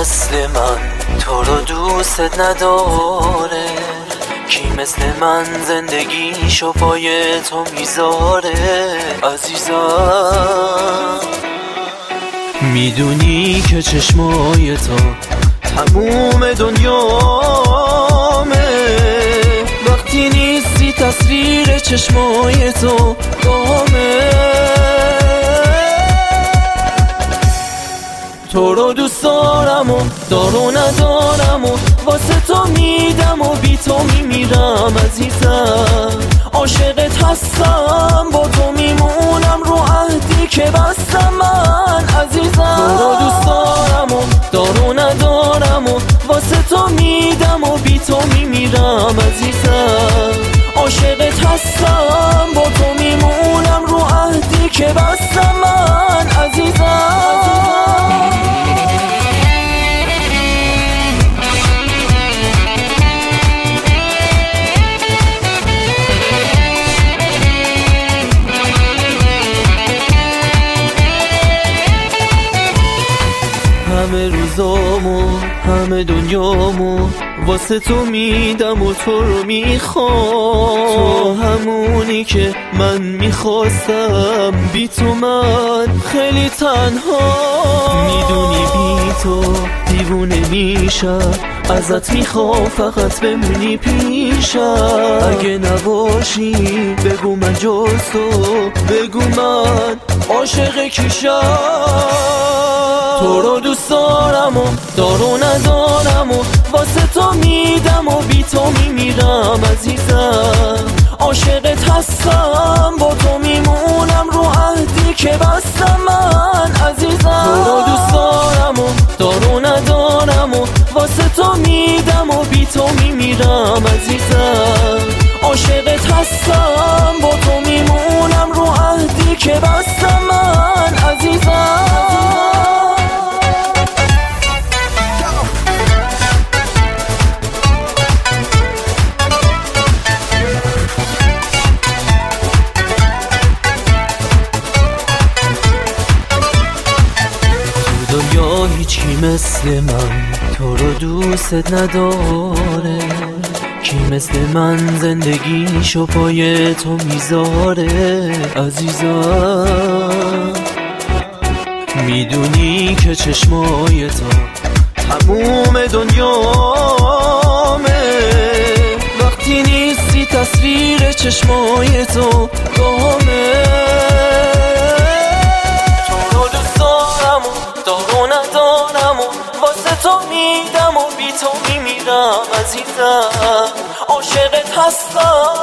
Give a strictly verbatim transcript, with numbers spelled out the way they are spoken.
مثل من تو رو دوست نداره؟ کی مثل من زندگیشو پای تو میذاره؟ عزیزم میدونی که چشمای تو تموم دنیامه، وقتی نیستی تصویر چشمای تو گامه. تو رو دوست دارم و دارو ندارم و واسه تو میدم و بی تو میمیرم عزیزم. عاشقت هستم با تو میمونم رو عهدی که بستم من عزیزم. تو رو دوست دارم و دارو ندارم و واسه تو میدم و بی تو میمیرم عزیزم. عاشقت هستم با تو میمونم رو عهدی که بستم من عزیزم. همه روزامو همه دنیامو واسه تو میدم و تو رو میخوام. تو همونی که من میخواستم، بی تو من خیلی تنها. میدونی بی تو دیوونه میشم، ازت میخوام فقط بمونی پیشم. اگه نباشی بگو من جز تو، بگو من عاشق کیشم. تو رو دوست دارم و دارو ندارم و واسه تو میدم و بی تو میمیرم عزیزم. عاشقت هستم با تو میمونم رو عهدی که بستم من عزیزم. تو رو دوست دارم و دارو ندارم و واسه تو میدم و بی تو میمیرم عزیزم. عاشقت هستم با تو میمونم رو عهدی که بستم من عزیزم. دنیا هیچی مثل من تو رو دوست نداره؟ کی مثل من زندگیشو پای تو میذاره عزیزم؟ میدونی که چشمای تو تموم دنیامه، وقتی نیستی تصویر چشمای تو گامه. دارو ندارم و واسه تو میدم و بی تو میمیرم عزیزم. عاشقت هستم